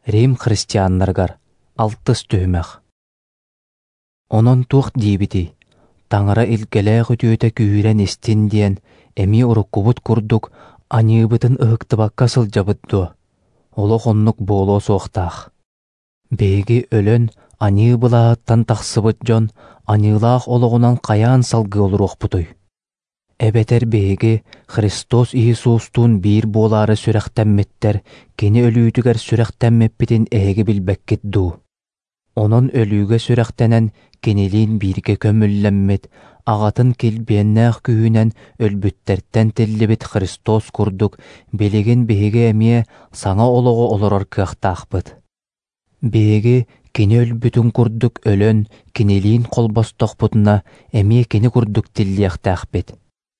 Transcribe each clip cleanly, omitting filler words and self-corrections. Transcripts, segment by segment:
Рим христианнаргар алтыс төһмәх. Онон тух диибити, таңара илгелээх үтүөтэ күүрэн истин диэн эми уруккубут курдук аньыыбытын ыһыктыбакка сылдьабыт дуо. Олох оннук буолуо суохтаах. Бээги өлөн аньыыбылааттан тахсыбыт дьон аньыылаах олоҕунан хайаан салгы олуруохпутуй. Эбетер бээги Христос Иисустуун биир буолаары сүрэхтэммиттэр кини өлүүтүгэр сүрэхтэммиппитин эһиги билбэккит дуу. Онон өлүүгэ сүрэхтэнэн кинилиин бииргэ көмүллэммит, аҕатын килбиэннээх күүнэн өлбүттэртэн тиллибит Христос курдук билигин биһиги эмиэ саҥа олоҕо олорор кыахтаахпыт. Биһиги кини өлбүтүн курдук өлөн кинилиин холбостохпутуна эмиэ кини курдук тиллиэхтээхпит.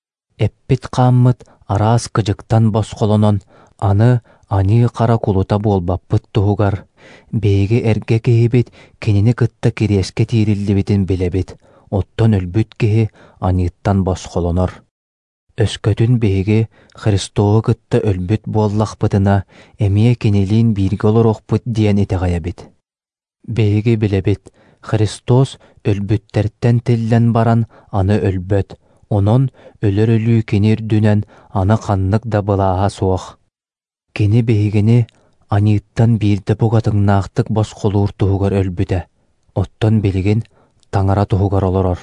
Эппит хааммыт араас кыдьыктан босхолонон аны аныы хара кулута буолбаппыт туһугар, биһиги эргэ киһибит кинини кытта кириэске тиириллибитин билэбит, оттон өлбүт киһи аньыттан босхолонор. Өскөтүн биһиги Христоого кытта өлбүт буоллахпытына эмиэ кинилиин бииргэ олорохпут диэн итэҕэйэбит. Биһиги билэбит, Христос өлбүттэртэн тиллэн баран аны өлбөт, онон өлөр өлүү кини үрдүнэн аны ханнык да былааһа суох. Кини биһигини аньыттан биирдэ бугатыҥнаахтык босхолуур туһугар өлбүтэ, оттон билигин таҥара туһугар олорор.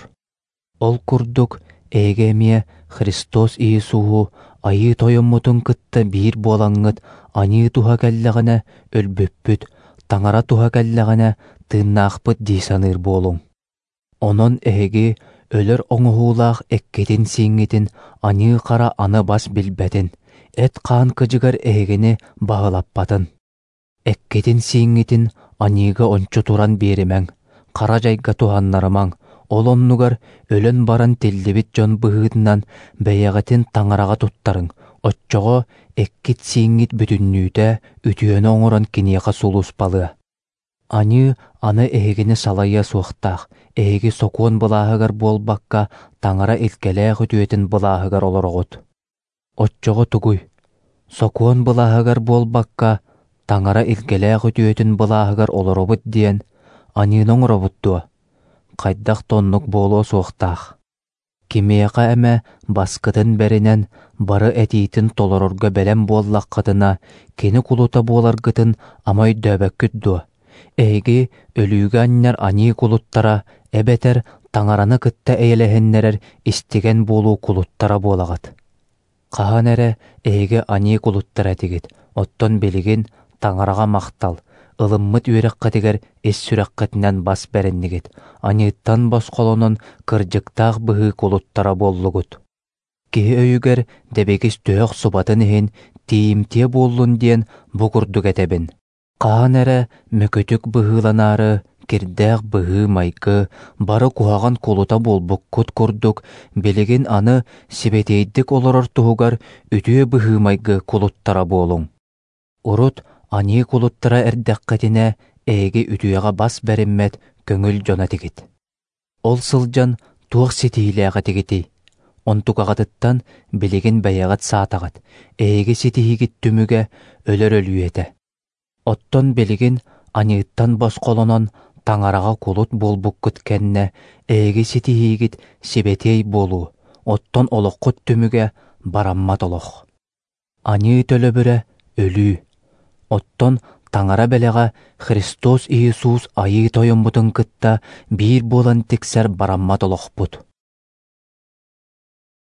Ол курдук ээгэмиэ Христос Иисуу айыы тойоммутун кытта биир буолаҥҥыт аньыы туһа кэллэҕинэ өлбүппүт, таҥара туһа кэллэҕинэ тыыннаахпыт дии саныыр буолуҥ. Онон эһиги өлөр оҥуһуулаах эккитин сииҥҥитин аньыы хара аны бас билбэтин, эт хаан кыдьыгар эһигини баһылаппатын. Эккитин сииҥҥитин аньыыга ончу туран биэримэҥ, хара дьайга туһаннарымаҥ, ол оннугар өлөн баран тиллибит дьон быһыытынан бэйэҕитин таҥараҕа туттарыҥ, оччоҕо эккит сииҥҥит бүтүннүүтэ үтүөнэ оҥорон киниэхэ сулууспалыа. Аньыы аны эһигини салайа суохтаах, эһиги сокуон былааһыгар буолбакка таҥара илкэлээх үтүөтүн былааһыгар олороҕут. Оччоҕо тугуй, сокуон былааһыгар буолбакка таҥара илкэлээх үтүөтүн былааһыгар олоробут диэн аньыын оҥоробут дуо. Хайдах тоннук буолуо суохтаах. Кимиэхэ эмэ баскытын бэринэн бары этиитин толорорго бэлэн буоллаххытына кини кулута буоларгытын амай дөбөккүт дуо. Эһиги өлүүгэ анньар аньыы кулуттара эбэтэр таҥараны кытта эйэлэһиннэрэр истиген буолуу кулуттара буолагат. Хаһан эрэ эһиги аньыы кулуттара тигит, оттон билигин таҥараҕа махтал, ылыммыт үөрэххэтигэр ис сүрэххэтинэн бас бэриннигит, аньыттан босхолонон кырдьыктаах быһыы кулуттара буоллугут. Киһи өйүгэр дэбигис төөх субатын иһин тиимтие буоллун диэн бу курдук этебин. Хаһан эрэ мөкөтүк быһыыланаары кирдээх быһыы майгы бары куһаҕан кулута буолбуккут курдук билигин аны сибетейдик олорор туһугар үтүө быһыы майгы кулуттара буолуҥ. Урут аньыы кулуттара эрдэххэтинэ эйги үтүөҕэ бас бэриммэт көҥүл дьона тигит. Ол сылдьан туох ситиһилээҕэ тигити. Онтугаҕатыттан билигин бэйэҕит саатаҕат, эйги ситиһигит түмүгэ өлөр өлүөтэ. Оттон билигин аньыттан босхолонон таҥараҕа кулут буолбуккут кэннэ эйги ситиһигит сибетей буолуу, оттон олоххут түмүгэ бараммат олох. Аньыы төлөбүрэ өлүү, оттон таҥара бэлэҕэ Христос Иисус айыы тойоммутун кытта биир буолан тиксэр бараммат олохпут.